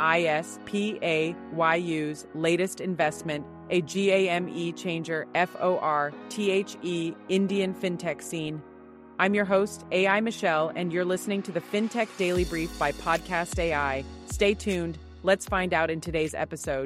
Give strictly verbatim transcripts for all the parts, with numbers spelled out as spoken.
I S P A Y U's latest investment, a GAME changer F O R T H E Indian fintech scene. I'm your host, A I Michelle, and you're listening to the FinTech Daily Brief by Podcast A I. Stay tuned. Let's find out in today's episode.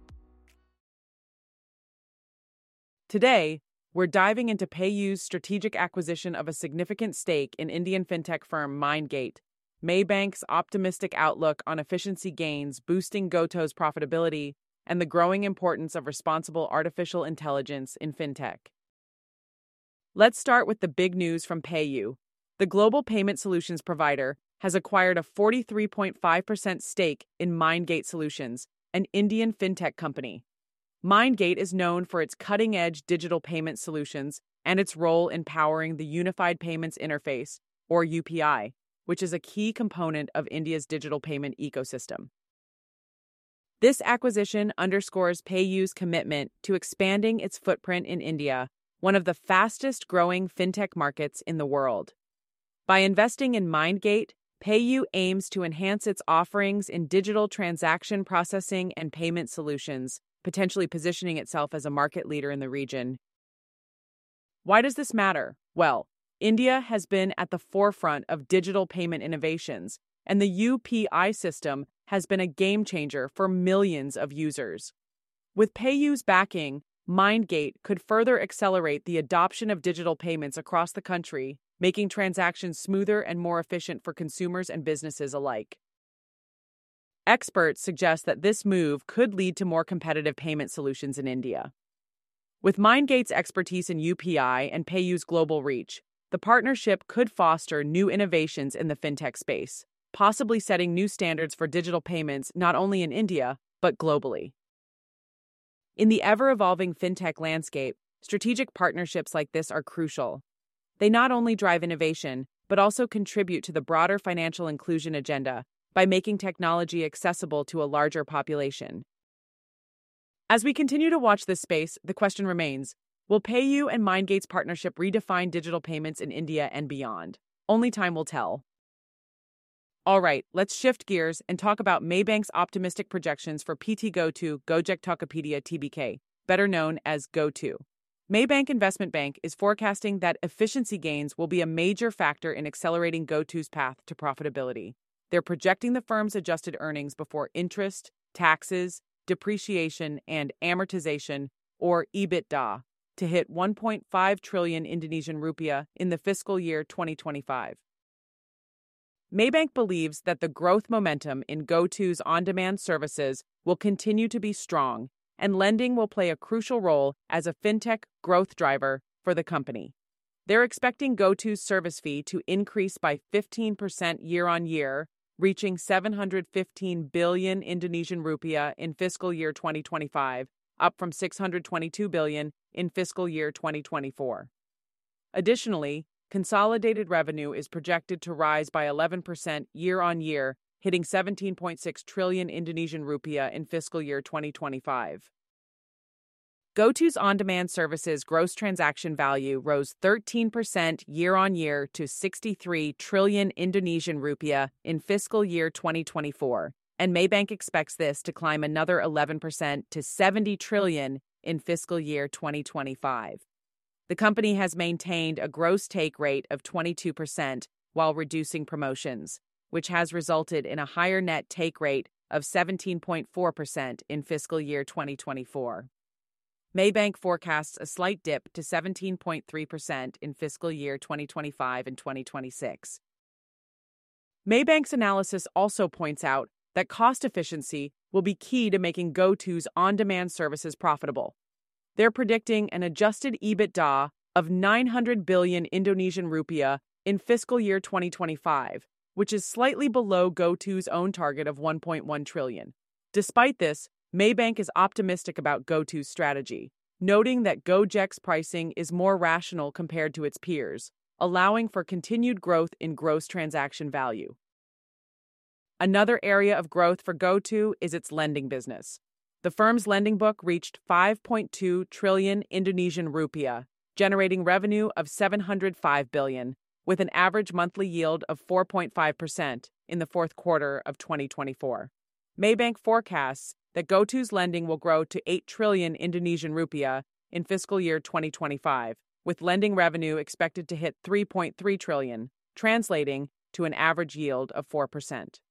Today, we're diving into PayU's strategic acquisition of a significant stake in Indian fintech firm Mindgate, Maybank's optimistic outlook on efficiency gains boosting GoTo's profitability, and the growing importance of responsible artificial intelligence in fintech. Let's start with the big news from PayU. The global payment solutions provider has acquired a forty-three point five percent stake in Mindgate Solutions, an Indian fintech company. Mindgate is known for its cutting-edge digital payment solutions and its role in powering the Unified Payments Interface, or U P I, which is a key component of India's digital payment ecosystem. This acquisition underscores PayU's commitment to expanding its footprint in India, one of the fastest-growing fintech markets in the world. By investing in Mindgate, PayU aims to enhance its offerings in digital transaction processing and payment solutions, potentially positioning itself as a market leader in the region. Why does this matter? Well, India has been at the forefront of digital payment innovations, and the U P I system has been a game-changer for millions of users. With PayU's backing, Mindgate could further accelerate the adoption of digital payments across the country, making transactions smoother and more efficient for consumers and businesses alike. Experts suggest that this move could lead to more competitive payment solutions in India. With Mindgate's expertise in U P I and PayU's global reach, the partnership could foster new innovations in the fintech space, possibly setting new standards for digital payments not only in India, but globally. In the ever-evolving fintech landscape, strategic partnerships like this are crucial. They not only drive innovation, but also contribute to the broader financial inclusion agenda by making technology accessible to a larger population. As we continue to watch this space, the question remains, will PayU and Mindgate's partnership redefine digital payments in India and beyond? Only time will tell. All right, let's shift gears and talk about Maybank's optimistic projections for P T GoTo Gojek Tokopedia T B K, better known as GoTo. Maybank Investment Bank is forecasting that efficiency gains will be a major factor in accelerating GoTo's path to profitability. They're projecting the firm's adjusted earnings before interest, taxes, depreciation, and amortization, or EBITDA, to hit one point five trillion Indonesian rupiah in the fiscal year twenty twenty-five. Maybank believes that the growth momentum in GoTo's on-demand services will continue to be strong, and lending will play a crucial role as a fintech growth driver for the company. They're expecting GoTo's service fee to increase by fifteen percent year-on-year, reaching seven hundred fifteen billion Indonesian rupiah in fiscal year twenty twenty-five, up from six hundred twenty-two billion in fiscal year twenty twenty-four. Additionally, consolidated revenue is projected to rise by eleven percent year-on-year, hitting seventeen point six trillion Indonesian rupiah in fiscal year twenty twenty-five. GoTo's on-demand services gross transaction value rose thirteen percent year-on-year to sixty-three trillion Indonesian rupiah in fiscal year twenty twenty-four, and Maybank expects this to climb another eleven percent to seventy trillion in fiscal year twenty twenty-five. The company has maintained a gross take rate of twenty-two percent while reducing promotions, which has resulted in a higher net take rate of seventeen point four percent in fiscal year twenty twenty-four. Maybank forecasts a slight dip to seventeen point three percent in fiscal year twenty twenty-five and twenty twenty-six. Maybank's analysis also points out that cost efficiency will be key to making GoTo's on-demand services profitable. They're predicting an adjusted EBITDA of nine hundred billion Indonesian rupiah in fiscal year twenty twenty-five, which is slightly below GoTo's own target of one point one trillion. Despite this, Maybank is optimistic about GoTo's strategy, noting that Gojek's pricing is more rational compared to its peers, allowing for continued growth in gross transaction value. Another area of growth for GoTo is its lending business. The firm's lending book reached five point two trillion Indonesian rupiah, generating revenue of seven hundred five billion, with an average monthly yield of four point five percent in the fourth quarter of twenty twenty-four. Maybank forecasts that GoTo's lending will grow to eight trillion Indonesian rupiah in fiscal year twenty twenty-five, with lending revenue expected to hit three point three trillion, translating to an average yield of four percent.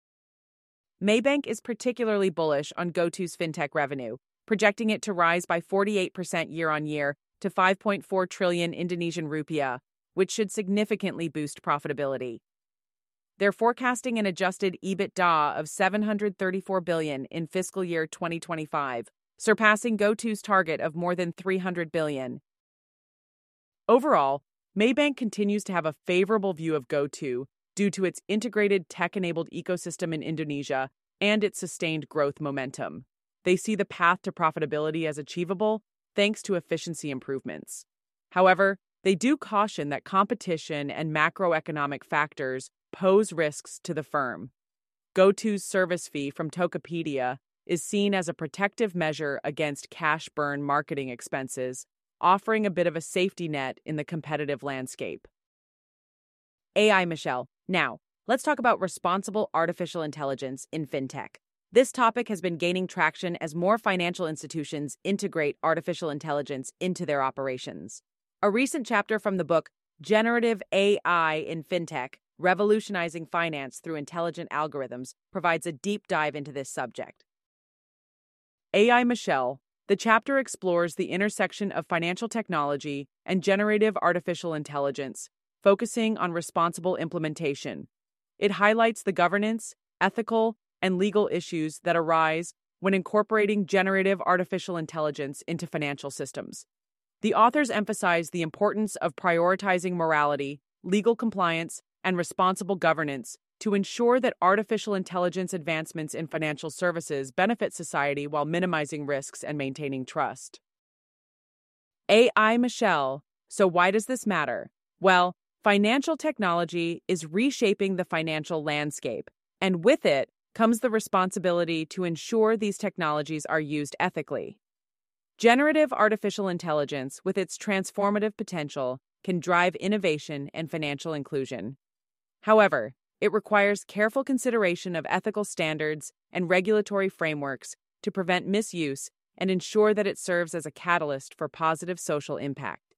Maybank is particularly bullish on GoTo's fintech revenue, projecting it to rise by forty-eight percent year-on-year to five point four trillion Indonesian rupiah, which should significantly boost profitability. They're forecasting an adjusted EBITDA of seven hundred thirty-four billion dollars in fiscal year twenty twenty-five, surpassing GoTo's target of more than three hundred billion dollars. Overall, Maybank continues to have a favorable view of GoTo due to its integrated tech-enabled ecosystem in Indonesia and its sustained growth momentum. They see the path to profitability as achievable thanks to efficiency improvements. However, they do caution that competition and macroeconomic factors pose risks to the firm. GoTo's service fee from Tokopedia is seen as a protective measure against cash burn marketing expenses, offering a bit of a safety net in the competitive landscape. A I Michelle. Now, let's talk about responsible artificial intelligence in fintech. This topic has been gaining traction as more financial institutions integrate artificial intelligence into their operations. A recent chapter from the book Generative A I in Fintech: Revolutionizing Finance Through Intelligent Algorithms provides a deep dive into this subject. A I Michelle. The chapter explores the intersection of financial technology and generative artificial intelligence, focusing on responsible implementation. It highlights the governance, ethical, and legal issues that arise when incorporating generative artificial intelligence into financial systems. The authors emphasize the importance of prioritizing morality, legal compliance, and responsible governance to ensure that artificial intelligence advancements in financial services benefit society while minimizing risks and maintaining trust. A I Michelle. So why does this matter? Well, financial technology is reshaping the financial landscape, and with it comes the responsibility to ensure these technologies are used ethically. Generative artificial intelligence, with its transformative potential, can drive innovation and financial inclusion. However, it requires careful consideration of ethical standards and regulatory frameworks to prevent misuse and ensure that it serves as a catalyst for positive social impact.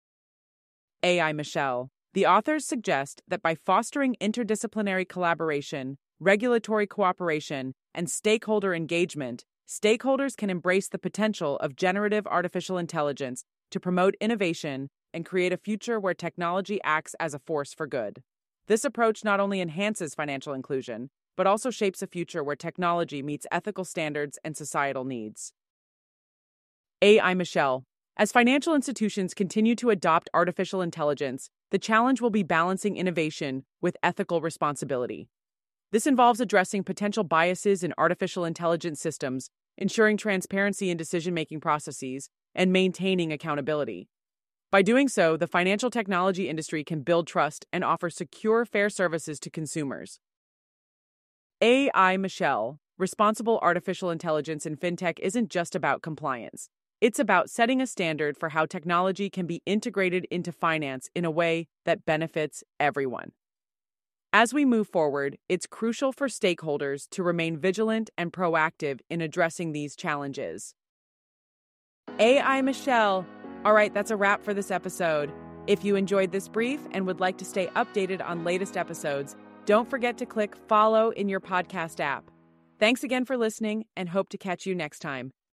A I Michelle. The authors suggest that by fostering interdisciplinary collaboration, regulatory cooperation, and stakeholder engagement, stakeholders can embrace the potential of generative artificial intelligence to promote innovation and create a future where technology acts as a force for good. This approach not only enhances financial inclusion, but also shapes a future where technology meets ethical standards and societal needs. A I Michelle. As financial institutions continue to adopt artificial intelligence, the challenge will be balancing innovation with ethical responsibility. This involves addressing potential biases in artificial intelligence systems, ensuring transparency in decision-making processes, and maintaining accountability. By doing so, the financial technology industry can build trust and offer secure, fair services to consumers. A I Michelle. Responsible artificial intelligence in fintech isn't just about compliance. It's about setting a standard for how technology can be integrated into finance in a way that benefits everyone. As we move forward, it's crucial for stakeholders to remain vigilant and proactive in addressing these challenges. A I Michelle. All right, that's a wrap for this episode. If you enjoyed this brief and would like to stay updated on latest episodes, don't forget to click follow in your podcast app. Thanks again for listening and hope to catch you next time.